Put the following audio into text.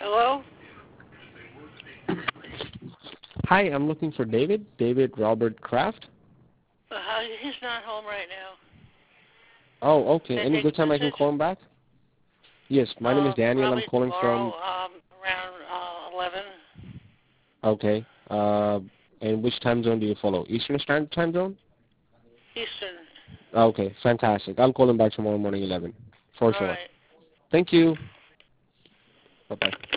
Hello? Hi, I'm looking for David. David Robert Kraft. He's not home right now. Oh, okay. Can I Any take good a time I can message? call him back? Yes, my name is Daniel. I'm Probably calling tomorrow, from. around 11 Okay. And which time zone do you follow? Eastern Standard Time Zone? Eastern. Okay, fantastic. I'll call him back tomorrow morning 11, for All sure. right. Thank you. Bye-bye.